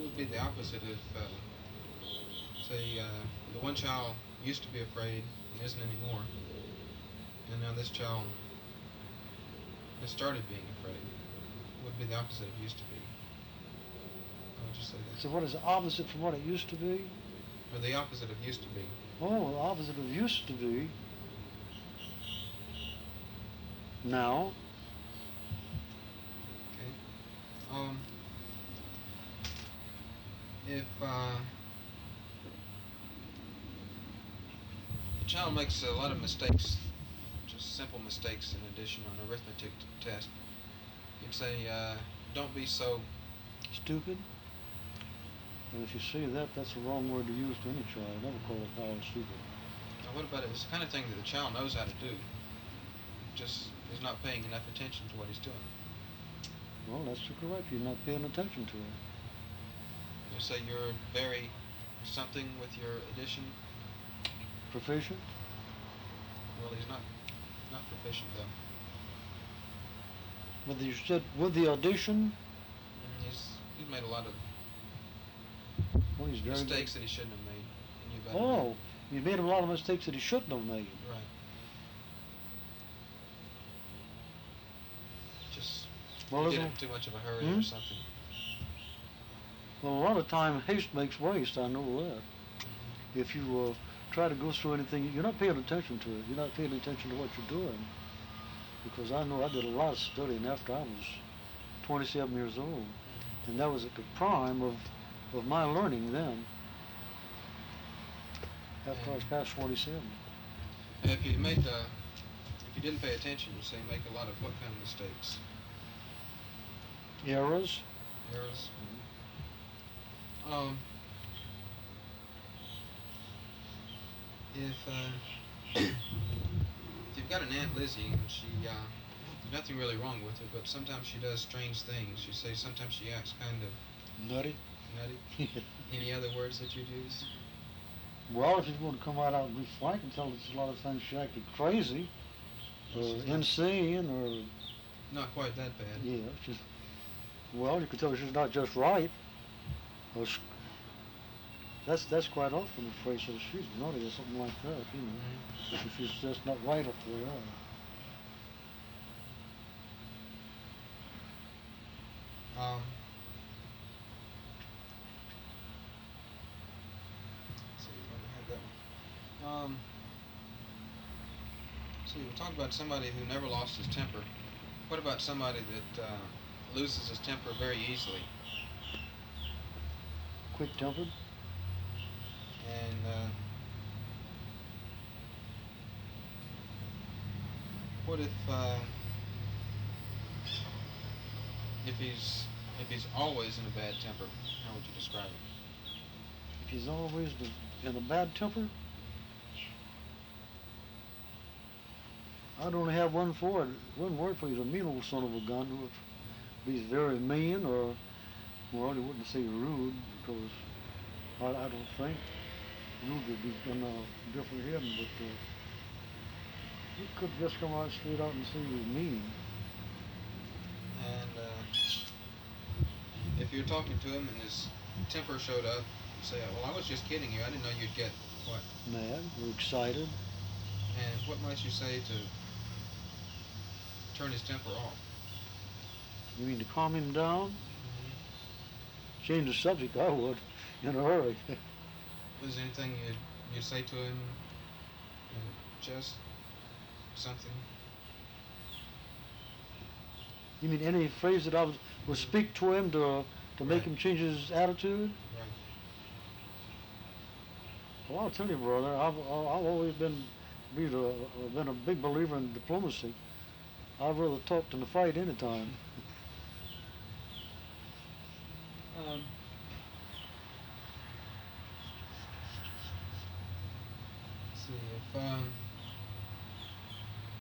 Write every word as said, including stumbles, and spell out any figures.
would be the opposite if, uh, say, uh, the one child used to be afraid and isn't anymore, and now this child has started being afraid? What would be the opposite of used to be? How would you say that? So what is the opposite from what it used to be? Or the opposite of used to be? Oh, the opposite of used to be. Now. Okay. Um, if uh, the child makes a lot of mistakes, just simple mistakes in addition on an arithmetic t- test, you'd say, uh, don't be so Stupid? And if you say that, that's the wrong word to use to any child. Never call a child stupid. Now, what about it? It's the kind of thing that the child knows how to do, just is not paying enough attention to what he's doing. Well, that's correct. You're not paying attention to it. You say you're very something with your addition. Proficient? Well, he's not not proficient though. With you said with the audition? Mm, He's he's made a lot of Well, he's very mistakes good. that he shouldn't have made, and you better Oh, you made a lot of mistakes that he shouldn't have made. right. Just Well, you did it isn't- in too much of a hurry Hmm? or something. well, a lot of time haste makes waste. I know that. Mm-hmm. If you uh, try to go through anything, you're not paying attention to it. You're not paying attention to what you're doing. Because I know I did a lot of studying after I was twenty-seven years old, and that was at the prime of of my learning then. After I was past twenty-seven. And if you made the, if you didn't pay attention, you say make a lot of what kind of mistakes? Errors. Errors. Um, if uh, if you've got an Aunt Lizzie and she, uh, there's nothing really wrong with her, but sometimes she does strange things. You say sometimes she acts kind of Nutty. nutty. Any other words that you'd use? Well, if you want to come right out and be frank and tell us a lot of things, she acted crazy, or She's not- insane, or Not quite that bad. yeah, she's well, you can tell she's not just right. Or s- that's that's quite often the phrase that she's naughty or something like that. You know, Mhm. if she's just not right up the way are. Um, let's see, let me have that one. Um, see, we're talking about somebody who never lost his temper. What about somebody that uh, loses his temper very easily? Quick-tempered. And uh, what if uh, if he's if he's always in a bad temper? How would you describe it? If he's always the, in a bad temper, I'd only have one for it, one word for it. He's a mean old son of a gun. If he's very mean, or well, he wouldn't say rude, because I, I don't think rude would be in a different him, but uh, he could just come right straight out and say he was mean. And uh, if you're talking to him and his temper showed up, you say, "Well, I was just kidding you. I didn't know you'd get what." Mad or excited. And what might you say to turn his temper off? You mean to calm him down? Change the subject, I would, in a hurry. Was there anything you you say to him? You know, just something. You mean any phrase that I would, would speak to him to to make Right. him change his attitude? Right. Well, I'll tell you, brother, I've I've always been be the, been a big believer in diplomacy. I'd rather talk than to fight any time. Um, let's see if um,